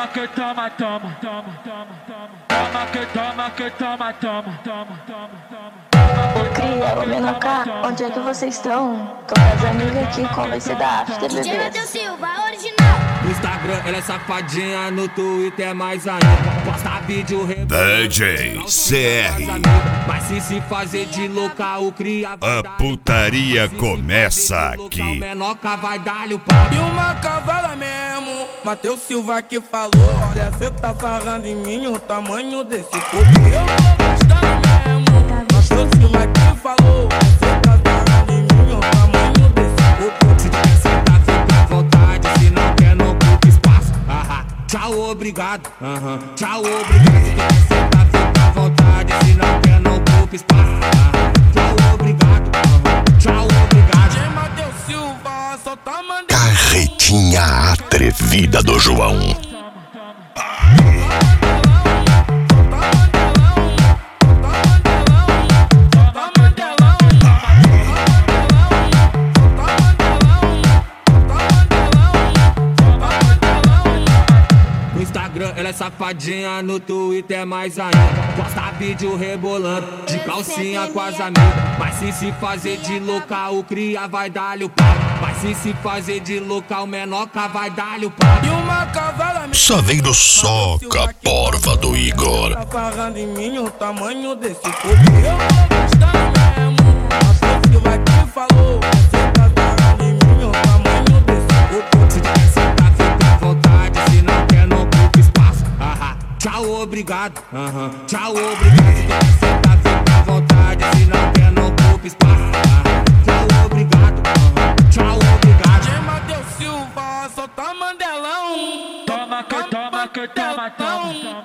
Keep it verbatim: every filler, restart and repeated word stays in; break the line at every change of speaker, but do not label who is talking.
toma que toma, toma, toma, toma, toma. Toma que toma que toma, toma, toma, toma, toma.
Ô cria, ô Menoká, onde é que vocês estão? Tô com as amigas aqui, qual vai ser da after,
D J
bebê?
Matheus Silva, original.
No Instagram ela é safadinha, no Twitter mais ainda. Posta vídeo
D J C R.
Mas se se fazer de louca, o cria
A putaria começa aqui.
Menoca vai dar-lhe o pau.
E uma cavala mesmo, Matheus Silva que falou. Olha, cê tá sarrando em mim o tamanho desse corpo. Eu tô gostando mesmo, Matheus Silva que falou. Cê tá sarrando em mim o tamanho desse corpo.
Se quer sentar, fica à vontade. Se não quer, não ocupa espaço. Aham, tchau, obrigado. Aham, tchau, obrigado. Se quer sentar, fica à vontade. Se não quer, não ocupa espaço. Aham, tchau, obrigado. Aham, tchau, obrigado.
D J Matheus Silva, só tá mandando.
Carretinha atrevida do João.
No Instagram ela é safadinha, no Twitter mais ainda. Posta vídeo rebolando, de calcinha com as amigas. Mas se se fazer de louca, o cria vai dar-lhe o pau. Mas se se fazer de louca, o Menoca vai dar-lhe o pau.
E uma cavala mesmo,
Só vem no soca, porva do Igor.
tá sarrando em mim o tamanho desse corpo. Eu tô gostando mesmo, Matheus Silva que falou. Cê tá sarrando em mim o tamanho desse corpo.
Se quer sentar, fica à vontade. Se não quer, não ocupa espaço. Aham, tchau, obrigado. Aham, tchau, obrigado. Se quer sentar, fica à vontade. Se não quer, não ocupa espaço. Aham, tchau, obrigado. Aham, tchau, obrigado.
D J Matheus Silva, só tá mandelão.
Toma que toma que toma, toma, toma.